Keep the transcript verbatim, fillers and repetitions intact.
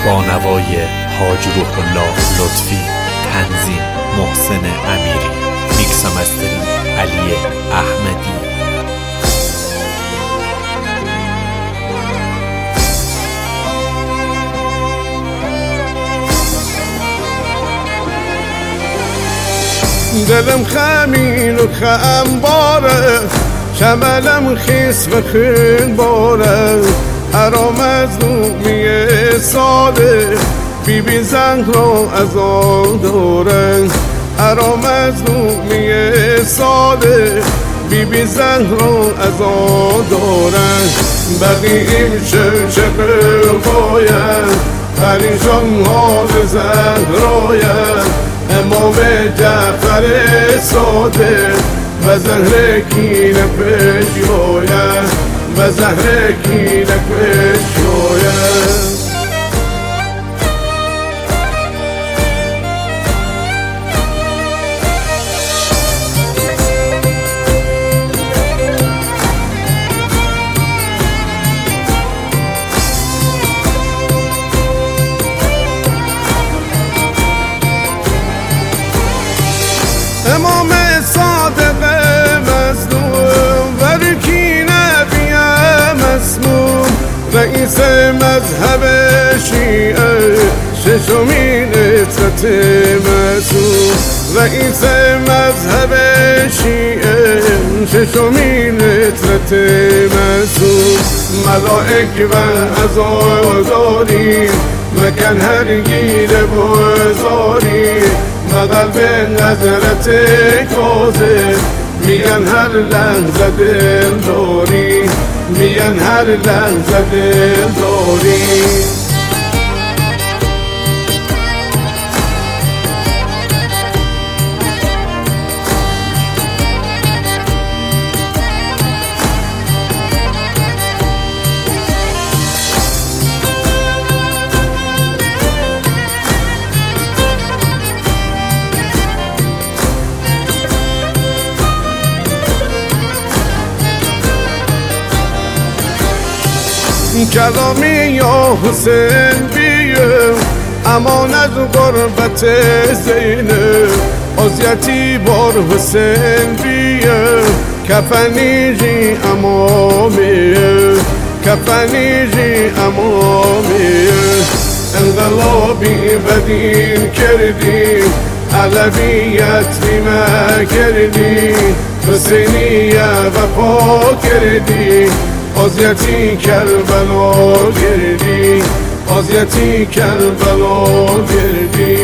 با نوای حاج روح الله لطفی، تنظیم محسن امیری، میکس و مسترینگ علی احمدی. دلم خمین و خم باره، شملم خیس و خون باره، هرام از نومیه ساده بی بی زهرا از آن داره، هرام از نومیه ساده بی بی زهرا از آن داره. بقیم شرشق باید پریشان حال زهراید، امام جعفر ساده و زهر کینه پیش باید، و زهر کینه پیش باید. امام صادق مظلوم ورکی نبی مسموم، رئیس مذهب شیعه ششمین اطرت مسئول، رئیس مذهب شیعه ششمین اطرت مسئول. ملائک و عزاداری مکن هر گیر بزاری، قلب نظرت کاذب میگن هر لحظه دل داری، میگن هر لحظه دل داری. کلامی یا حسین بیه امان از غربت زینه، عزیتی بار حسین بیه کفنی جی امامیه، کفنی جی امامیه. انقلابی بدین کردی، علویت بیمه کردی، حسینیه وفا کردی، عزیتی کربلا گردی، عزیتی کربلا گردی.